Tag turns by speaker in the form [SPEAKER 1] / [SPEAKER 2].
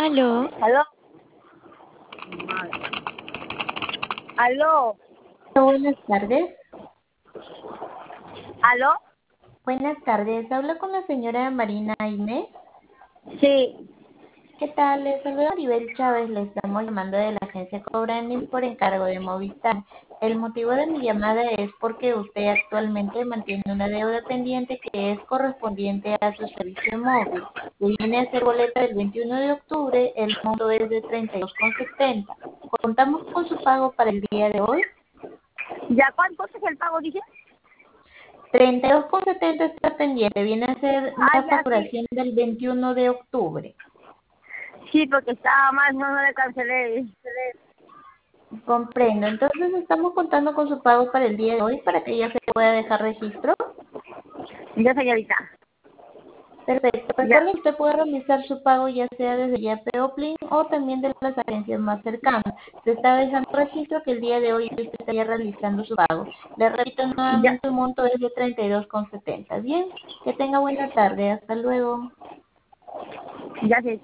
[SPEAKER 1] Aló,
[SPEAKER 2] ¿Aló? ¿Aló?
[SPEAKER 3] Buenas tardes.
[SPEAKER 2] ¿Aló?
[SPEAKER 3] Buenas tardes. Hablo con la señora Marina Inés.
[SPEAKER 2] Sí.
[SPEAKER 3] ¿Qué tal? Les saluda Maribel Chávez. Le estamos llamando de la agencia Cobranding por encargo de Movistar. El motivo de mi llamada es porque usted actualmente mantiene una deuda pendiente que es correspondiente a su servicio móvil. Que viene a ser boleta del 21 de octubre. El monto es de 32,70. Contamos con su pago para el día de hoy.
[SPEAKER 2] ¿Ya cuánto es el pago, dije?
[SPEAKER 3] 32,70 está pendiente, viene a ser
[SPEAKER 2] Ah,
[SPEAKER 3] la
[SPEAKER 2] ya, sí.
[SPEAKER 3] facturación del 21 de octubre.
[SPEAKER 2] Sí, porque estaba mal, no le cancelé.
[SPEAKER 3] Comprendo, entonces estamos contando con su pago para el día de hoy para que ya se pueda dejar registro.
[SPEAKER 2] Ya, señorita.
[SPEAKER 3] Perfecto,
[SPEAKER 2] Ya.
[SPEAKER 3] recuerde que usted puede realizar su pago ya sea desde Yape o Plin o también de las agencias más cercanas. Se está dejando registro que el día de hoy usted estaría realizando su pago. Le repito
[SPEAKER 2] Ya.
[SPEAKER 3] nuevamente, el monto es de 32,70. Bien, que tenga buena tarde, hasta luego.
[SPEAKER 2] Ya, sí.